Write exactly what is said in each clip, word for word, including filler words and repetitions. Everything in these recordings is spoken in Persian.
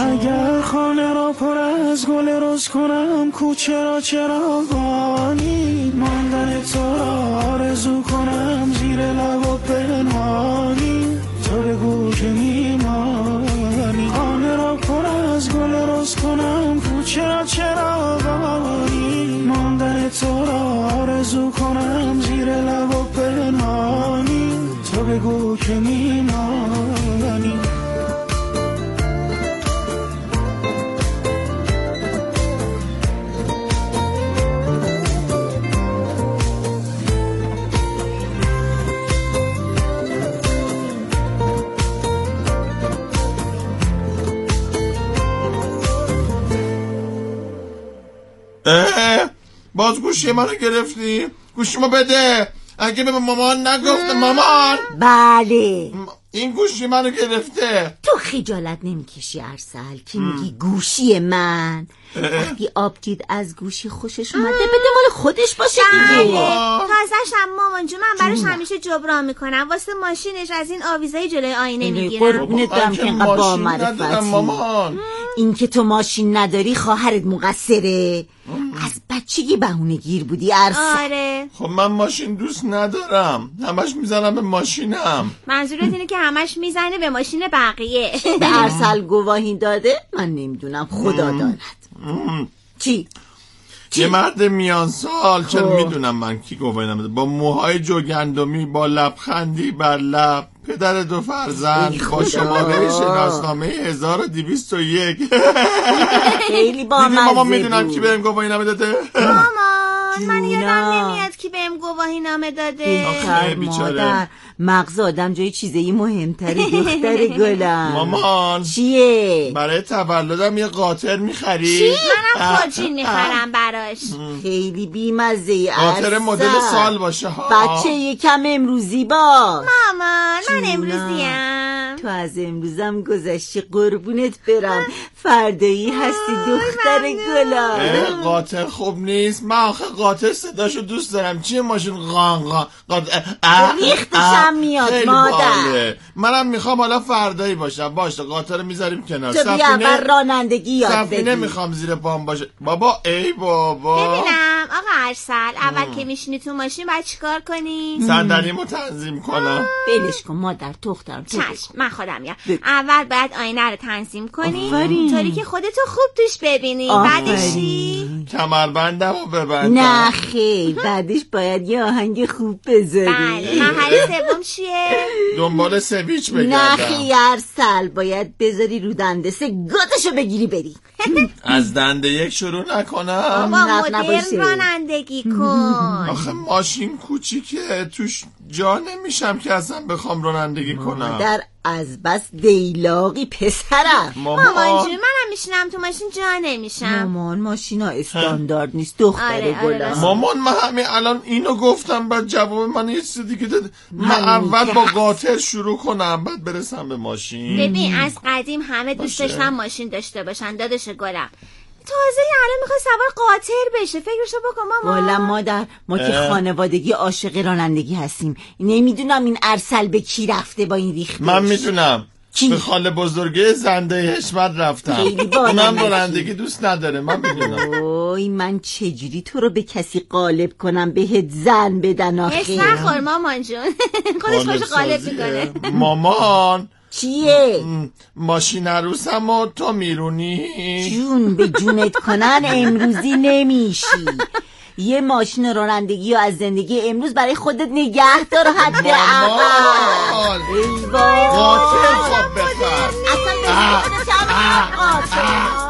اگر خانه را پر از گل روز کنم کوچه را چراغانی ماندن تو را آرزو کنم زیر لب و پنهانی تو بگو که میمانی خانه را پر از گل روز کنم کوچه را چراغانی ماندن تو را آرزو کنم زیر لب و پنهانی تو بگو که میمانی اه باز گوشی منو گرفتی؟ گوشیمو بده. اگه به مامان نگفته مامان. بله این گوشی منو گرفته. تو خجالت نمیکشی ارسل که میگی گوشی من؟ وقتی آبدید از گوشی خوشش اومده بده مال خودش باشه دیگه. تازه‌ش هم مامان جو من براش همیشه جبران میکنم واسه ماشینش از این آویزای جلوی آینه میگیرم. قربونت برم که اینقدر با معرفتی. مامان این که تو ماشین نداری خواهرت مقصره. از بچگی بهونه گیر بودی ارسل. آره خب من ماشین دوست ندارم، همش میزنم به ماشینم. منظورت اینه که همش میزنه به ماشین بقیه. به ارسل گواهی داده؟ من نمیدونم خدا داند. چی؟ یه مرد میان سال چون میدونم من کی گواهی نمیده با موهای جوگندمی با لبخندی بر لب پدر دو فرزند با شماره شناسنامه هزار و دویست و یک. خیلی با مزه مامان میدونم کی بهم گواهی نامه داده. مامان من یادم نمیاد کی بهم گواهی نامه داده. آخه بیچاره مغز آدم جای چیزایی مهمتره دختر گلم. مامان چیه؟ برای تولدم یه قاطر میخری؟ چی؟ منم خودجین میخرم براش. خیلی بیمزه ای قاطر مدل سال باشه ها. بچه یکم امروزی باش. مامان من امروزیم. تو از امروزم گذشتی قربونت برم. فردایی هستی دختر گلم. قاطر خوب نیست. من آخه قاطر صداشو دوست دارم. چیه ماشین قان قان قاطر ریختشم میاد مادر. منم میخوام حالا فردایی باشم. باشه قاطر میذاریم کنار. تو بیا اول رانندگی یاد بگیر. سفینه میخوام زیر پام باشه. بابا ای بابا ببینم آقا ارسل اول که میشینی تو ماشین باید چیکار کنی؟ صندلیمو تنظیم کنم. بلش کن مادر دخترم. چشم من خودم میام. اول باید آینه رو تنظیم کنی طوری که خودتو خوب توش ببینی. بعدش چی؟ کمربندمو ببندم. نه خیر بعدش باید یه آهنگ خوب بذاری. بله مرحله سوم چیه؟ دنبال سویچ بگردم. نه خیر ارسل باید بذاری رو دنده سه گاتشو بگیری بری. از دنده یک شروع نکنم. با مدرن رانندگی کن. آخه ماشین کوچیکه توش جا نمیشم که اصلا بخوام رانندگی کنم. در از بس دیلاقی پسرم. مامان جون منم میشینم تو ماشین جا نمیشم. مامان ماشینا استاندارد نیست دختر آره گلم. آره مامان من همین الان اینو گفتم بعد جواب من یه چیز دیگه داد. من اول با قاطر شروع کنم بعد برسم به ماشین. ببین از قدیم همه دوست داشتن ماشین داشته باشن داداش گلم. تازه الان میخواد سوار قاطر بشه. فکرشو بکن مامان. والا مادر ما که خانوادگی عاشق رانندگی هستیم. نمیدونم این ارسل به کی رفته با این ریختش. من میدونم کی؟ به خاله بزرگه زنده حشمت رفتم. اونم رانندگی دوست نداره. من میدونم. اوی من چجوری تو رو به کسی غالب کنم بهت زن بدن آخه. حس نخور مامان جون. خودش باشه غالب میکنه. مامان چیه؟ ماشین عروسم و تو میرونی؟ جون به جونت کنن امروزی نمیشی. یه ماشین رانندگی و از زندگی امروز برای خودت نگه دار حد اول. ای وای قاطر خواب بخر. اصلا نمیدونم قاطر.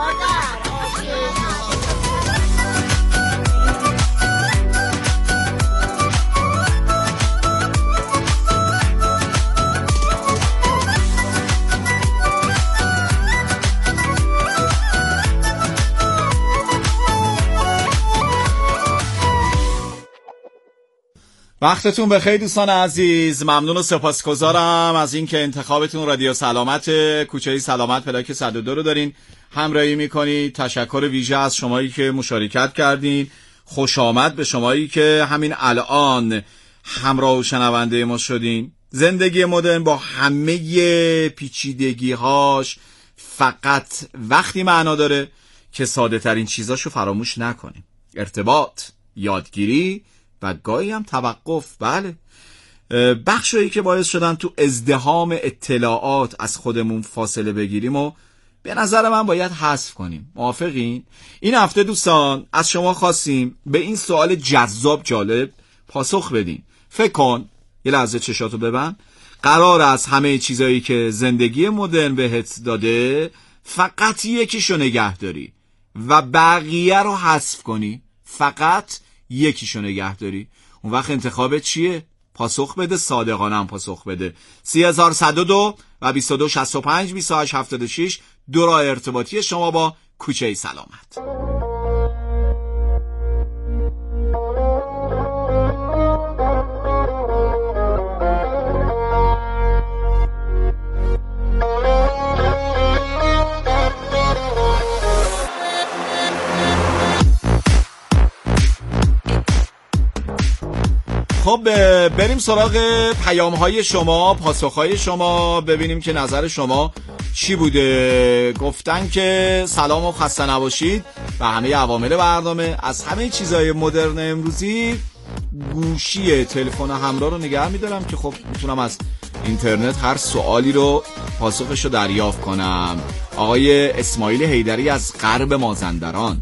وقتتون بخیر دوستان عزیز. ممنون و سپاسگزارم از این که انتخابتون رادیو سلامت کوچه سلامت پلاک صد و دو رو دارین همراهی میکنید. تشکر ویژه از شمایی که مشارکت کردین. خوش آمد به شمایی که همین الان همراه و شنونده ما شدین. زندگی مدرن با همه پیچیدگی‌هاش، فقط وقتی معنا داره که ساده ترین چیزاشو فراموش نکنیم. ارتباط، یادگیری و گاهی هم توقف. بله، بخشایی که باعث شدن تو ازدحام اطلاعات از خودمون فاصله بگیریم و به نظر من باید حذف کنیم. موافقین؟ این هفته دوستان از شما خواستیم به این سوال جذاب جالب پاسخ بدین. فکر کن، یه لحظه چشاتو ببند، قرار از همه چیزایی که زندگی مدرن بهت داده فقط یکیشو نگه داری و بقیه رو حذف کنی. فقط یکیشو نگه داری. اون وقت انتخابت چیه؟ پاسخ بده، صادقانه هم پاسخ بده. سی هزار و صد و دو و بیست و دو شصت و پنج بیست و هشت هفتاد و شش دو راه ارتباطی شما با کوچه سلامت. خب بریم سراغ پیام‌های شما، پاسخ‌های شما، ببینیم که نظر شما چی بوده. گفتن که سلام و خسته نباشید و همه عوامل برنامه. از همه چیزای مدرن امروزی گوشی تلفن همراه رو نگه می‌دارم که خب میتونم از اینترنت هر سوالی رو پاسخش رو دریافت کنم. آقای اسماعیل حیدری از غرب مازندران.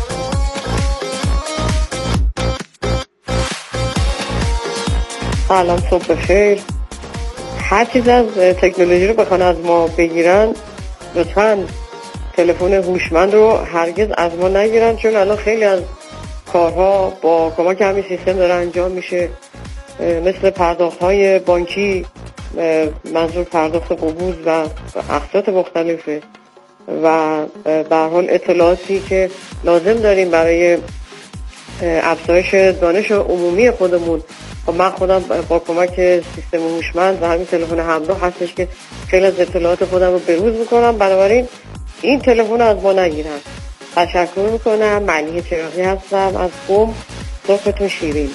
سلام، صبح بخیر. هر چیز از تکنولوژی رو بخوان از ما بگیرن لطفاً تلفن هوشمند رو هرگز از ما نگیرن، چون الان خیلی از کارها با کمک همین سیستم داره انجام میشه، مثل پرداخت‌های بانکی، منظور پرداخت قبوز و اقساط مختلفه و به هر حال اطلاعاتی که لازم داریم برای افزایش دانش عمومی خودمون. من خودم با کمک سیستم هوشمند و همین تلفن همراه هستش که خیلی از اطلاعات خودم رو بروز میکنم، بنابراین این تلفن از ما نگیرن. تشکر میکنم. ملیحه چراغی هستم از قم. صبحتون شیرین.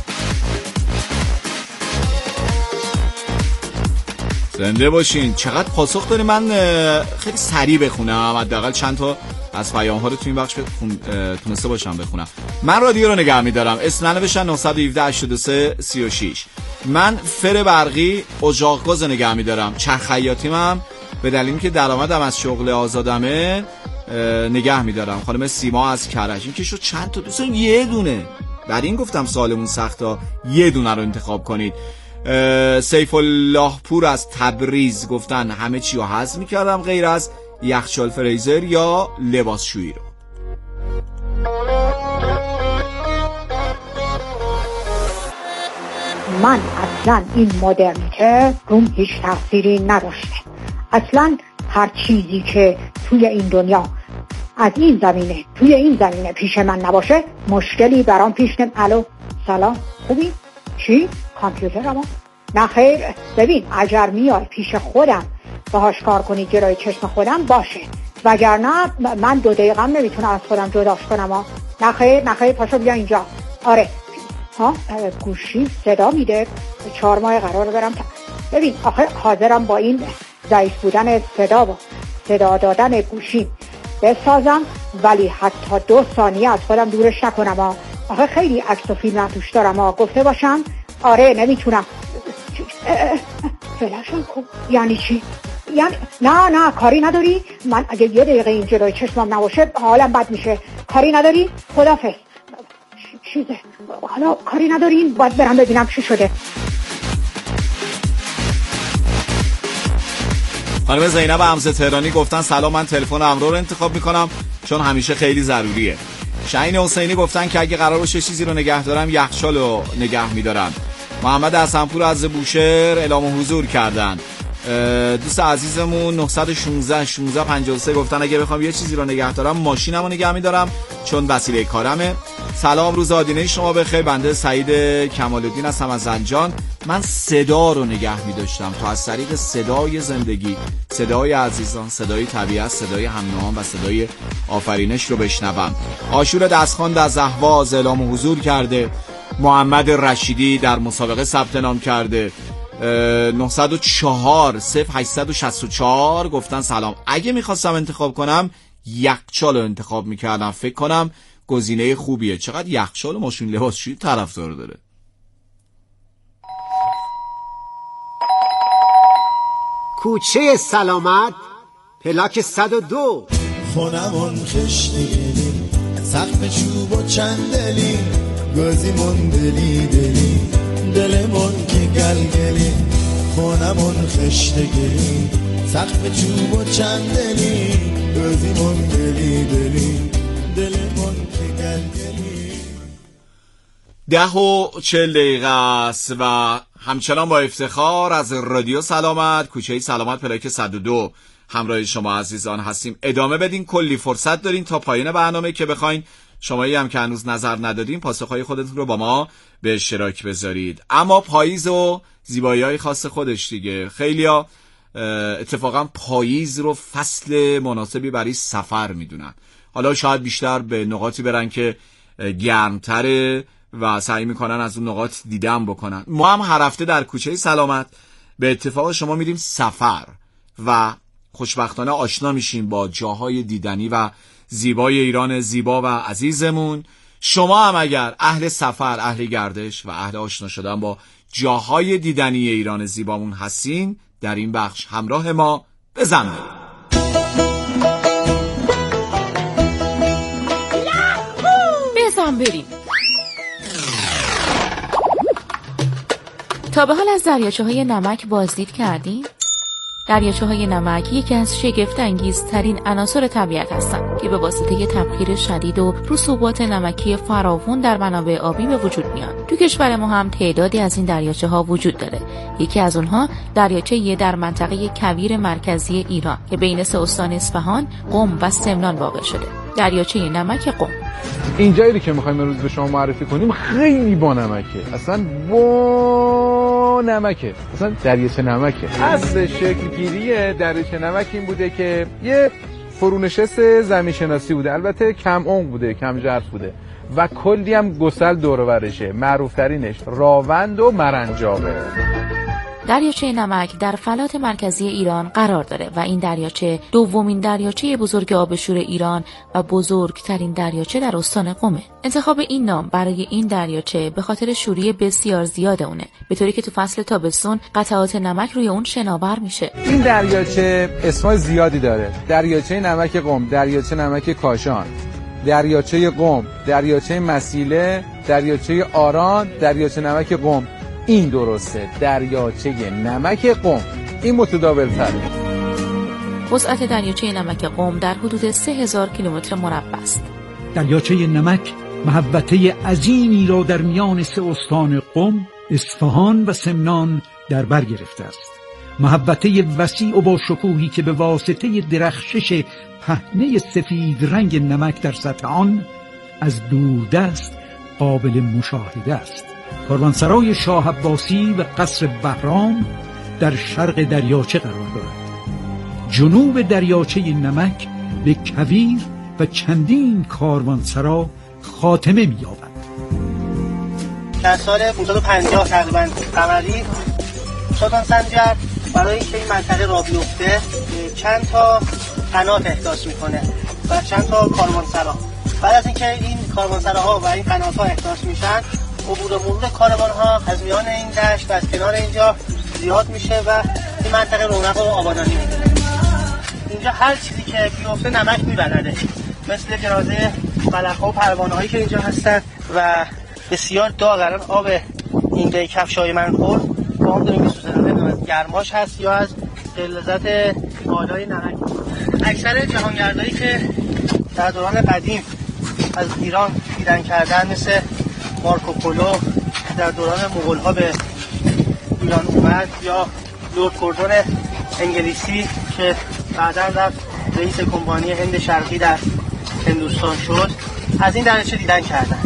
زنده باشین. چقدر پاسخ داری؟ من خیلی سریع بخونم، حداقل چند تا از پیام ها رو تو این بخش بخون... تونسته باشم بخونم. من رادیو رو نگه میدارم. اسم ننوشتن نه یک هفت هشتاد و سه سی و شش. من فر برقی اجاق گاز نگه میدارم. چرخ خیاطیم هم به دلیلی که درآمدم از شغل آزادمه نگه میدارم. خانم سیما از کرج. این که شد چند تا دوستان یه دونه. در این گفتم سالمون سختا، یه دونه رو انتخاب کنید. سیف الله پور از تبریز گفتن همه چی رو حذف میکردم غیر از یخچال فریزر یا لباسشویی رو. من اصلا این مدرنیته روم هیچ تأثیری نداشته. اصلا هر چیزی که توی این دنیا از این زمینه توی این زمینه پیش من نباشه مشکلی برام پیش نمی. الو سلام، خوبی؟ چی؟ کامپیوترمو؟ نه خیر. ببین اگر میای پیش خودم باهاش کار کنی جلوی چشم خودم باشه، وگرنه من دو دقیقه هم نمیتونم از خودم جداش کنم ها. نه خیر نه خیر، پاشو بیا اینجا. آره ها، گوشی صدا میده. چهار ماه قرار برم تا... ببین آخه حاضرم با این ضعیف بودن صدا و صدا دادن گوشی بسازم، ولی حتی دو ثانیه از خودم دورش نکنم ها. آخه خیلی عکس و فیلم هم توش دارم ها. گفته باشم آره نمیتونم. فلاشم خوب یعنی چی؟ یعنی نه نه کاری نداری؟ من اگه یه دقیقه این جلوی چشمم نباشه حالم بد میشه. کاری نداری؟ خدافظ. چیزه حالا کاری ندارین؟ باید برم ببینم چی شده. خانم زینب حمزه تهرانی گفتن سلام، من تلفن همراه رو انتخاب میکنم چون همیشه خیلی ضروریه. شاهین حسینی گفتن که اگه قرار باشه چیزی رو نگه دارم یخچال رو نگه میدارم. محمد حسنپور از بوشهر اعلام حضور کردن. دوست عزیزمون نه یک شش شانزده پنجاه و سه گفتن اگه بخوام یه چیزی رو نگه دارم ماشینمو نگه میدارم چون وسیله کارمه. سلام، روز آدینه شما بخیر. بنده سعید کمال‌الدین هستم از زنجان. من صدا رو نگه می‌داشتم تا از طریق صدای زندگی، صدای عزیزان، صدای طبیعت، صدای هم‌نوعان و صدای آفرینش رو بشنوم. آشور دستخوان از اهواز اعلام حضور کرده. محمد رشیدی در مسابقه ثبت نام کرده. نهصد و چهار صفر هشتصد و شصت و چهار گفتن سلام. اگه میخواستم انتخاب کنم یخچال رو انتخاب میکردم، فکر کنم گزینه خوبیه. چقدر یخچال و ماشین لباسشویی طرفدار داره. کوچه سلامت پلاک صد و دو. خونمون خشتگیری سقف چوب و چندلی گازیمون دلی دلی دلمون که گلگلی. خونمون خشتگیری سقف چوب و چندلی گازیمون دلی دلی دلمون که گلگلی. ده و چل دقیقه است و همچنان با افتخار از رادیو سلامت کوچه سلامت پلاک صد و دو همراه شما عزیزان هستیم. ادامه بدین، کلی فرصت دارین تا پایان برنامه که بخواین شمایی هم که هنوز نظر ندادین پاسخهای خودتون رو با ما به اشتراک بذارید. اما پاییز و زیبایی‌های خاص خودش دیگه. خیلیا اتفاقا پاییز رو فصل مناسبی برای سفر میدونن. حالا شاید بیشتر به نقاطی برن که گرمتره و سعی میکنن از اون نقاط دیدن بکنن. ما هم هر هفته در کوچه سلامت به اتفاق شما میریم سفر و خوشبختانه آشنا میشیم با جاهای دیدنی و زیبای ایران زیبا و عزیزمون. شما هم اگر اهل سفر، اهل گردش و اهل آشنا شدن با جاهای دیدنی ایران زیبامون هستین، در این بخش همراه ما بزن بزن بریم. تا به حال از دریاچه‌های نمک بازدید کردین؟ دریاچه‌های نمک یکی از شگفت انگیزترین عناصر طبیعت هستند که به واسطه تبخیر شدید و رسوبات نمکی فراوان در منابع آبی به وجود میان. تو کشور ما هم تعدادی از این دریاچه‌ها وجود داره. یکی از اونها دریاچه در منطقه کویر مرکزی ایران که بین سه استان اصفهان، قم و سمنان واقع شده. دریاچه نمک قم. این جایی که می‌خوایم امروز به شما معرفی کنیم خیلی با نمکه. اصلا با نمکه. اصلا دریاچه نمکه. اصل شکلگیری دریاچه نمک این بوده که یه فرونشست زمین شناسی بوده. البته کم عمق بوده، کم ژرف بوده و کلی هم گسل دور و برشه. معروف ترینش راوند و مرنجابه. دریاچه نمک در فلات مرکزی ایران قرار داره و این دریاچه دومین دریاچه بزرگ آبشور ایران و بزرگترین دریاچه در استان قمه. انتخاب این نام برای این دریاچه به خاطر شوری بسیار زیاد اونه، به طوری که تو فصل تابستون قطعات نمک روی اون شناور میشه. این دریاچه اسمای زیادی داره. دریاچه نمک قم، دریاچه نمک کاشان، دریاچه قم، دریاچه مسیله، دریاچه آران، دریاچه نمک قم. این درسته، دریاچه نمک قم. این متداول تره. وسعت دریاچه نمک قم در حدود سه هزار کیلومتر مربع است. دریاچه نمک محوطه عظیمی را در میان سه استان قم، اصفهان و سمنان در بر گرفته است. محوطه وسیع و با شکوهی که به واسطه درخشش پهنه سفید رنگ نمک در سطح آن از دوردست قابل مشاهده است. کاروانسرای شاه عباسی و قصر بهرام در شرق دریاچه قرار دارد. جنوب دریاچه نمک به کویر و چندین کاروانسرا خاتمه می‌یابد. در سال پانصد و پنجاه تقریباً قمری سلطان سنجر برای اینکه این منطقه را بیفته چند تا قنات احداث میکنه و چند تا کاروانسرا. بعد از اینکه این کاروانسراها و این قنات‌ها احداث میشن، عبور و مرور کاروان‌ها از میان این دشت و از کنار اینجا زیاد میشه و این منطقه رونق و آبادانی میگیره. اینجا هر چیزی که بیفته نمک میبلده، مثل جنازه ملخ‌ها و پروانه‌هایی که اینجا هستن و بسیار داغ. الان آب این دی کفشای من خورد با هم داره میسوزه، از گرماش هست یا از لذت بالای نمک. اکثر جهانگردایی که در دوران قدیم از ایران دیدن کردن، مثل مارکوپولو در دوران مغول‌ها به ایران اومد، یا لورد کوردون انگلیسی که بعداً رفت رئیس کمپانی هند شرقی در هندوستان شد، از این دریاچه دیدن کردن.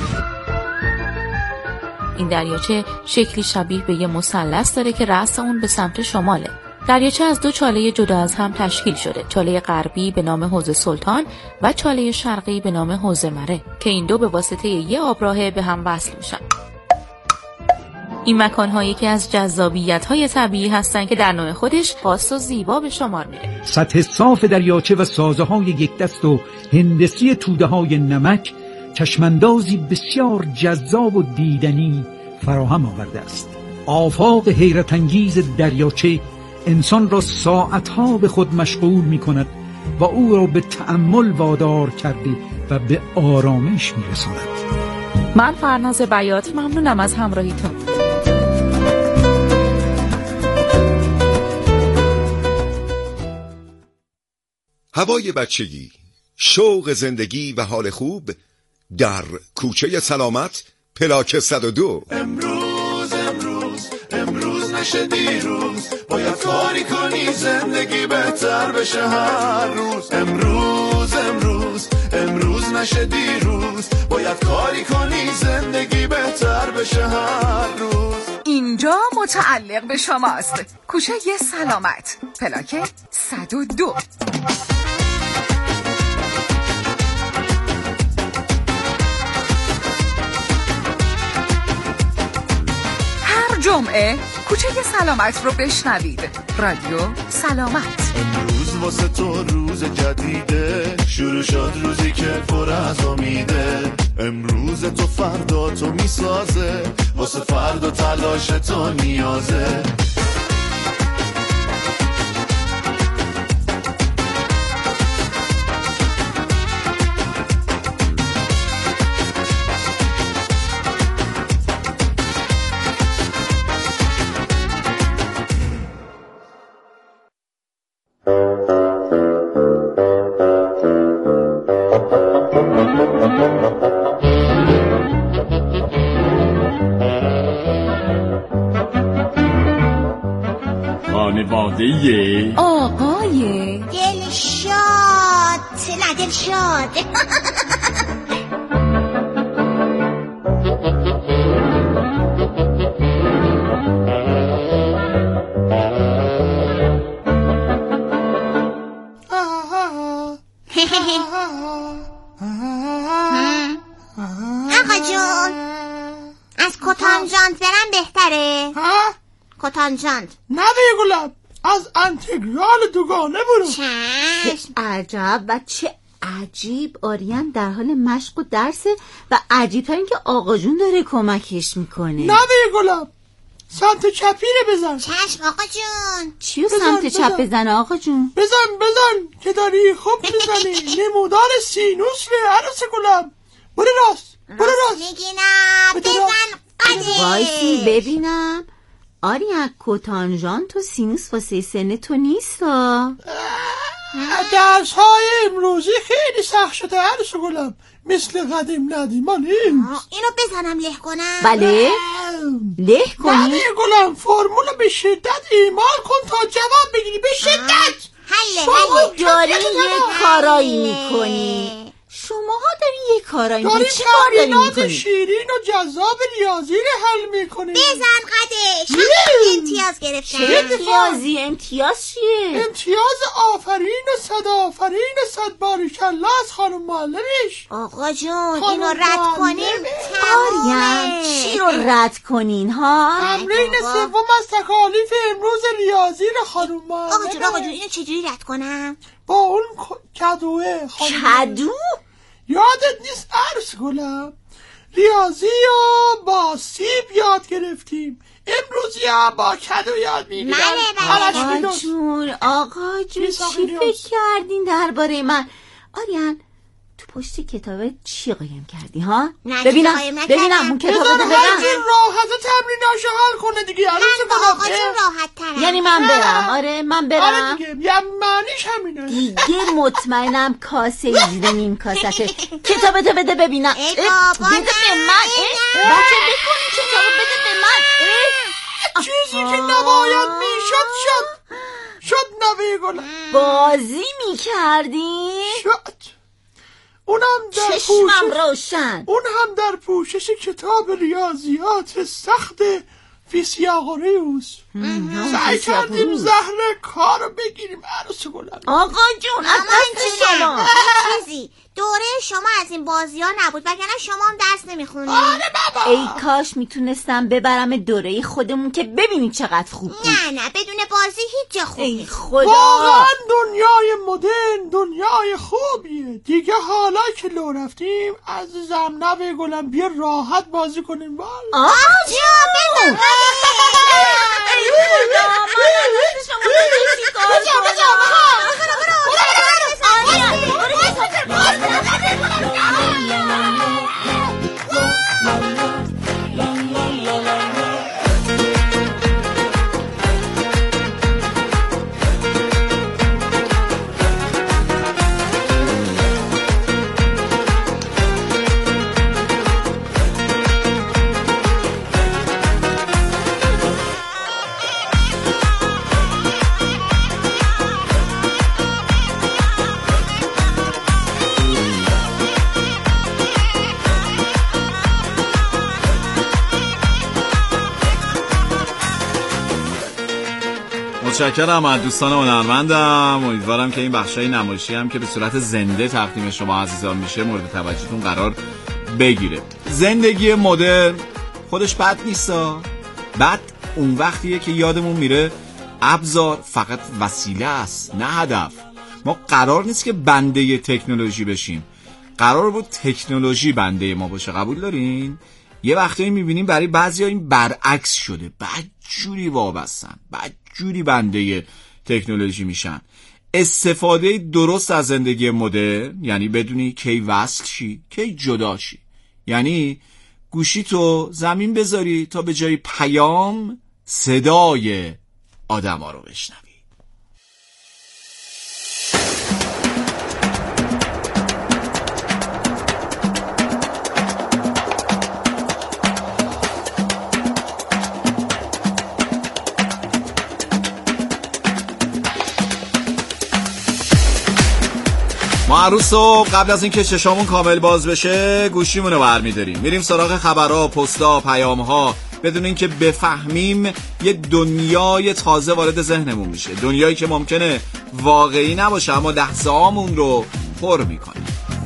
این دریاچه شکلی شبیه به یه مثلث داره که رأس اون به سمت شماله. دریاچه از دو چاله جدا از هم تشکیل شده، چاله غربی به نام حوض سلطان و چاله شرقی به نام حوض مره که این دو به واسطه یه آبراهه به هم وصل میشن. این مکان‌ها یکی از جذابیت‌های طبیعی هستند که در نوع خودش خاص و زیبا به شمار میره. سطح صاف دریاچه و سازه‌های یک دست و هندسی توده‌های نمک چشماندازی بسیار جذاب و دیدنی فراهم آورده است. آفاق حیرت انگیز دریاچه انسان را ساعتها به خود مشغول می‌کند و او را به تأمل وادار کرده و به آرامش می‌رساند. من فرناز بیات ممنونم از همراهیتون. هوای بچگی، شوق زندگی و حال خوب در کوچه سلامت پلاک صد و دو. امروز امروز امروز نشه دیروز، باید کاری کنی زندگی بهتر بشه هر روز. امروز امروز امروز نشه دیروز، باید کاری کنی زندگی بهتر بشه هر روز. اینجا متعلق به شماست. کوچه سلامت پلاک صد و دو. جمعه کوچه سلامت رو بشنوید. رادیو سلامت. امروز واسه تو روز جدیده، شروع شد روزی که پر از امیده. امروز تو فردا تو میسازه، واسه فردا تلاش تو نیازه. خانواده آقای دلشاد. نه دلشاد. آقا جون از کتانجاند برم بهتره؟ ها؟ کتانجاند نه دیگه گلم، از انتگرال دوگانه برو. چه عجب و چه عجیب. آریان در حال مشق و درسه و عجیب تا اینکه آقا جون داره کمکش میکنه. نه دیگه گلم، سمت چپی رو بزن. چشم آقا جون. چیو سمت چپ بزنه آقا جون؟ بزن بزن که داری خوب میزنی. نمودار سینوس ره عروس گلم. برو راست برو راست. میگی نه بزن قده. وایسی ببینم. آریان کتانژانت و سینوس واسه سن تو نیست ها. درس های امروزی خیلی سخت شده عروس گلم، مثل قدیم ندیما نیست. اینو بزنم له کنم؟ بله له کنی؟ نه گلم، فرمولو به شدت ایمال کن تا جواب بگیری. به شدت. حله شما داری یه کارایی میکنی. شماها داری یه کارایی میکنی. چی کار داری میکنی؟ شیرین و جذاب ریاضی رو حل میکنی. بزن قدش. امتیاز گرفتم. چه امتیازی؟ امتیاز چیه؟ امتیاز آفرین و صد آفرین و صد باریکالله از خانم معلمش. آقا جون اینو رد کنیم آریان چی رو رد کنین ها؟ تمرین سوم از تکالیف امروز ریاضی رو خانم معلمش. آقا جون آقا جون اینو چجوری رد کنم؟ با اون کدوه خانم. کدو؟ یادت نیست عروس گلم؟ ریاضی رو با سیب یاد گرفتیم، امروز یا با کدو یاد میگیرم. آقا جون آقا جون چی فکر کردین درباره من؟ آریان تو پشت کتاب چی قایم کردی ها؟ ببینم ببینم اون کتاب رو ببینم. راحت تمریناشو حل کنه دیگه. من با آقا جون راحت ترم. یعنی من برم؟ آره من برم. آره دیگه یه معنیش همینه دیگه. مطمئنم کاسه زیر نیم کاسته. کتابتو بده ببینم. ای بابا بده به من. بچه بکنی کتابو بده به من. چیزی که نباید میشد شد شد نوی گلم. بازی میکردی؟ شد. اونم در چشمم روشن. اون هم در پوشش کتاب ریاضیات سخت فیثیاغوریوس. سعی کردیم زهر کارو بگیریم عروس گلم. آقا جون از دست شما چیزی دوره شما از این بازی ها نبود وگرنه شما هم درس نمیخونید. آره بابا. ای کاش میتونستم ببرم دوره خودمون که ببینید چقدر خوب بود. نه نه بدون بازی هیچ جا خوب ای خدا. واقعا دنیای مدرن دنیای خوبیه دیگه. حالا که لو رفتیم عزیزم نوه گلم بیا راحت بازی کنیم. والا آه جا بزن. ای خدا من از شما چی کار متشکرم از دوستان هنرمندم. امیدوارم که این بخشای نمایشی هم که به صورت زنده تقدیم شما عزیزان میشه مورد توجهتون قرار بگیره. زندگی مدرن خودش بد نیستا. بد اون وقتیه که یادمون میره ابزار فقط وسیله است نه هدف. ما قرار نیست که بنده تکنولوژی بشیم، قرار بود تکنولوژی بنده ما باشه. قبول دارین؟ یه وقتایی میبینیم برای بعضیا این برعکس شده، بدجوری وابستن، بدجوری بنده تکنولوژی میشن. استفاده درست از زندگی مدرن یعنی بدونی کی وصل شی کی جدا شی، یعنی گوشی تو زمین بذاری تا به جای پیام صدای آدم ها رو بشنوی. ما هر روز صبح قبل از اینکه چشامون کامل باز بشه گوشیمونو برمی‌داریم میریم سراغ خبرها، پست‌ها، پیام‌ها، بدون اینکه بفهمیم یه دنیای تازه وارد ذهنمون میشه، دنیایی که ممکنه واقعی نباشه اما لحظه‌هامون رو پر میکنه.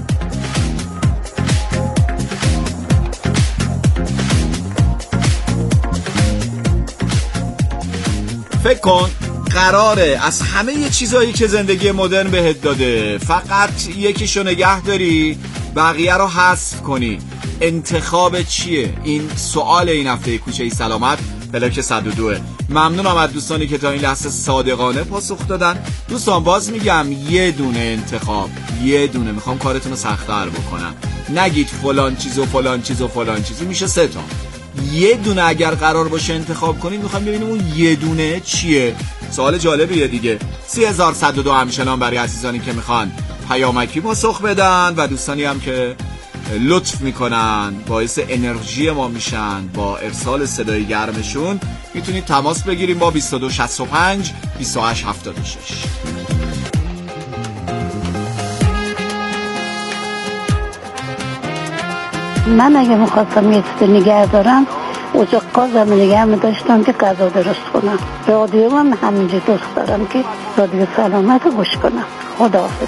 فکر کن قراره از همه چیزایی که زندگی مدرن بهت داده فقط یکیشو نگه داری بقیه رو حذف کنی. انتخاب چیه؟ این سوال این هفته کوچه سلامت پلاک صد و دو. ممنونم از دوستانی که تا این لحظه صادقانه پاسخ دادن. دوستان باز میگم یه دونه انتخاب، یه دونه. میخوام کارتون رو سخت‌تر بکنم، نگید فلان چیز و فلان چیز و فلان چیزی، میشه سه تا. یه دونه اگر قرار باشه انتخاب کنید میخوام ببینیم اون یه دونه چیه. سوال جالبیه دیگه. سی هزار و صد و دو همچنان برای عزیزانی که میخوان پیامکی پاسخ بدن و دوستانی هم که لطف میکنن باعث انرژی ما میشن با ارسال صدای گرمشون، میتونید تماس بگیریم با بیست و دو شصت و پنج بیست و هشت هفتاد و شش. من اگه میخواستم یه چیز نگه دارم اوچه قازم نگه میداشتم که غذا درست کنم. رادیو من همینجا دوست دارم که رادیو سلامت رو گوش کنم. خداحافظ.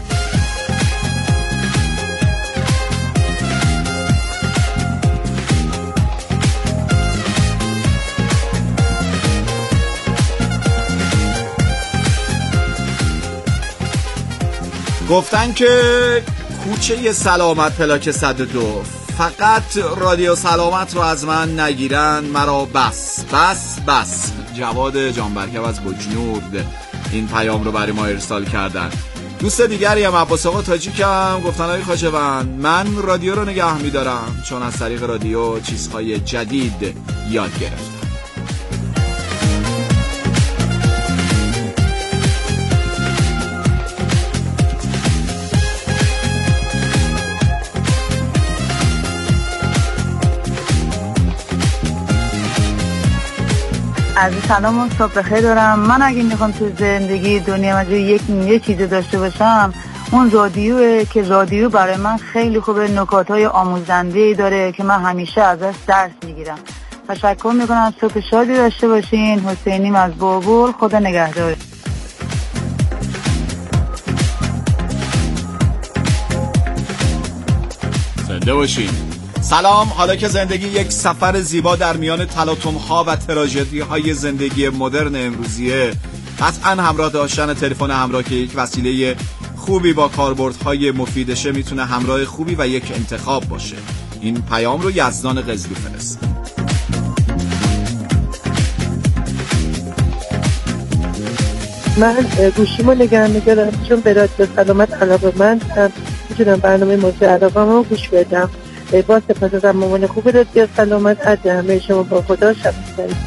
گفتن که کوچه سلامت پلاک صد و دو فقط رادیو سلامت رو از من نگیرن مرا بس بس بس. جواد جانبرکب از بجنورد این پیام رو برای ما ارسال کردن. دوست دیگری هم عباس آقا تاجیکم گفتن های خاجوان من رادیو رو نگه میدارم چون از طریق رادیو چیزهای جدید یاد گرفتم. از سلام و صبح بخیر دارم. من اگه میخوام تو زندگی دنیا مجبور یک یه چیز داشته باشم اون رادیوه که رادیو برای من خیلی خوبه، نکاتهای آموزنده داره که من همیشه ازش درس میگیرم. تشکر میکنم. صبح شادی داشته باشین. حسینیم از بابل. خدا نگهدار. زنده باشین. سلام. حالا که زندگی یک سفر زیبا در میان تلاطم‌ها و تراژدی‌های زندگی مدرن امروزیه، قطعاً همراه داشتن تلفن همراه که یک وسیله خوبی با کاربردهای مفیدشه میتونه همراه خوبی و یک انتخاب باشه. این پیام رو یزدان قزلو فرست. من گوشیمو نگران می‌دارم چون به رادیو سلامت علاقه‌مندم، میتونم برنامه مورد علاقه‌مو گوش بدم. با سپاس از مامان خوب رادیو سلامت، از همه شما با خدا شب بخیر.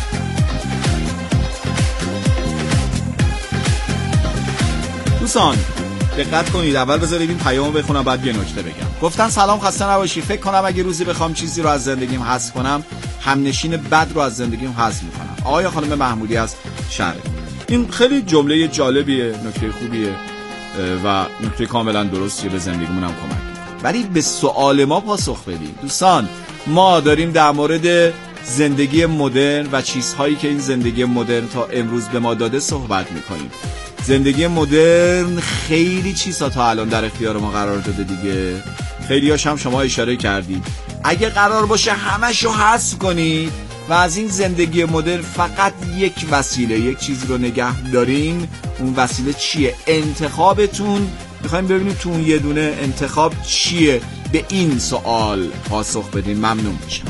دوستان دقت کنید، اول بذارید این پیامو بخونم بعد یه نکته بگم. گفتن سلام، خسته نباشی. فکر کنم اگه روزی بخوام چیزی رو از زندگیم حذف کنم، همنشین بد رو از زندگیم حذف می‌کنم. آقای خانم محمودی از شهر. این خیلی جمله جالبیه، نکته خوبیه و نکته کاملا درستیه، به زندگیمون هم کمک می‌کنه. ولی به سوال ما پاسخ بدیم. دوستان ما داریم در مورد زندگی مدرن و چیزهایی که این زندگی مدرن تا امروز به ما داده صحبت می‌کنیم. زندگی مدرن خیلی چیزها تا الان در اختیار ما قرار داده دیگه. خیلی هاش هم شما اشاره کردید. اگه قرار باشه همشو حذف کنید و از این زندگی مدرن فقط یک وسیله، یک چیزی رو نگه دارین، اون وسیله چیه؟ انتخابتون. میخوایم ببینیم تو اون یه دونه انتخاب چیه. به این سوال پاسخ بدین، ممنون میشم.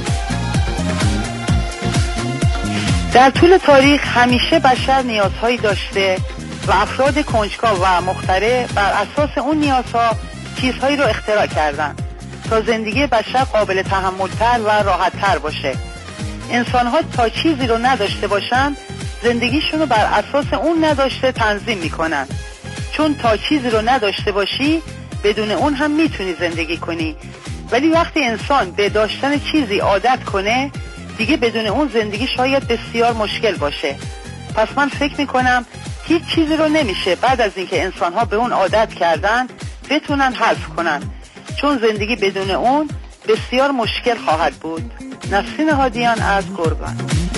در طول تاریخ همیشه بشر نیازهایی داشته و افراد کنجکاو و مخترع بر اساس اون نیازها چیزهایی رو اختراع کردن تا زندگی بشر قابل تحمل‌تر و راحت‌تر باشه. انسان‌ها تا چیزی رو نداشته باشن، زندگیشون رو بر اساس اون نداشته تنظیم میکنن. چون تا چیزی رو نداشته باشی بدون اون هم میتونی زندگی کنی، ولی وقتی انسان به داشتن چیزی عادت کنه دیگه بدون اون زندگی شاید بسیار مشکل باشه. پس من فکر میکنم هیچ چیزی رو نمیشه بعد از اینکه انسان‌ها به اون عادت کردن بتونن حذف کنن، چون زندگی بدون اون بسیار مشکل خواهد بود. نسرین هادیان از گرگان.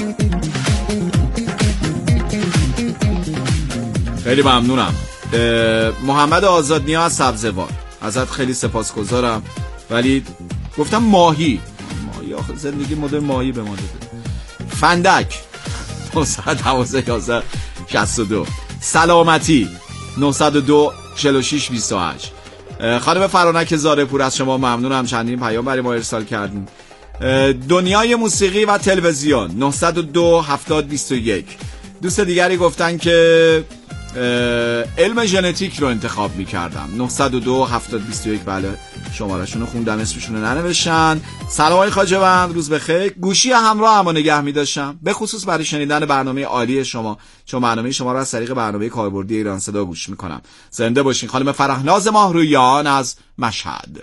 خیلی ممنونم. محمد آزادنیا از سبزوار، ازت خیلی سپاسگزارم. ولی گفتم ماهی ماهی آخه زندگی مدرن ماهی به ما داده. فندک نه یک یک شصت و دو سلامتی نه صفر دو چهل و شش بیست و هشت. خانم فرانک زارپور از شما ممنونم، چندین پیام برای ما ارسال کردین. دنیای موسیقی و تلویزیون نه صفر دو هفتاد بیست و یک. دوست دیگری گفتن که علم ژنتیک رو انتخاب می‌کردم. نه صفر دو هفتاد بیست و یک. بله شماره‌شون رو خوندم، اسمشون رو ننوشتن. سلام آقای خواجه‌بند، روز بخیر. گوشی همراه هم نگه می‌داشتم به خصوص برای شنیدن برنامه عالی شما، چون برنامه شما رو از طریق برنامه کاربردی ایران صدا گوش می‌کنم. زنده باشین. خانم فرهناز ماهرویان از مشهد.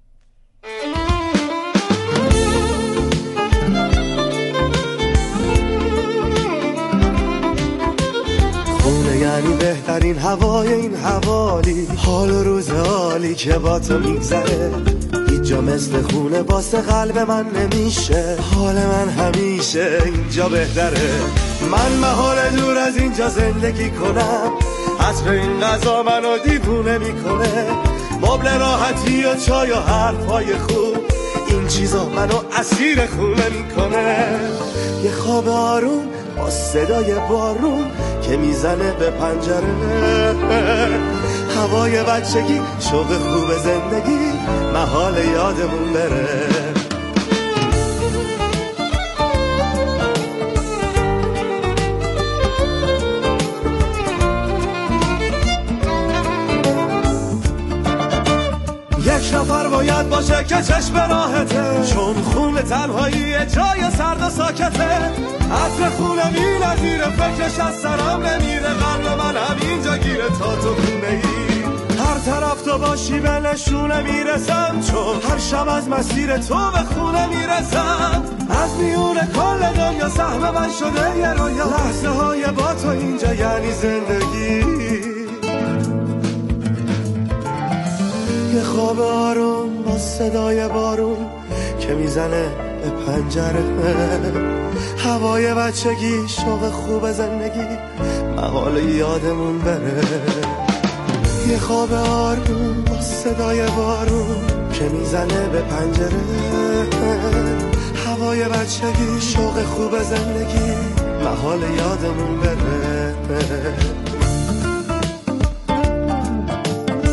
خونه یعنی بهترین هوای این حوالی، حال و روز حالی که با تو میگذره، هیچ جا مثل خونه واسه قلب من نمیشه. حال من همیشه اینجا بهتره، من محال دور از اینجا زندگی کنم. عطر این غذا منو دیوونه میکنه، مبل راحتی و چای و حرفای خوب، این چیزا منو اسیر خونه میکنه. یه خواب آروم با صدای بارون که میزنه به پنجره، هوای بچگی، شوق خوب زندگی، محال یادمون بره. یک نفر باید باشه که چشم راحته، چون خون تنهایی جای سرد و ساکته. عطر خونه بی نظیره، فکرش از سرم نمیره، قلب من همینجا گیره تا تو خونه ای. هر طرف تو باشی به نشونه میرسم، چون هر شب از مسیر تو به خونه میرسم. از میون کل دنیا سهم من شده یه رویا، لحظه های با تو اینجا یعنی زندگی. یه خواب آروم با صدای بارون که میزنه به پنجره، هوای بچگی، شوق خوب زندگی، محال یادمون بره. یه خواب آروم با صدای بارون که میزنه به پنجره، هوای بچگی، شوق خوب زندگی، محال یادمون بره.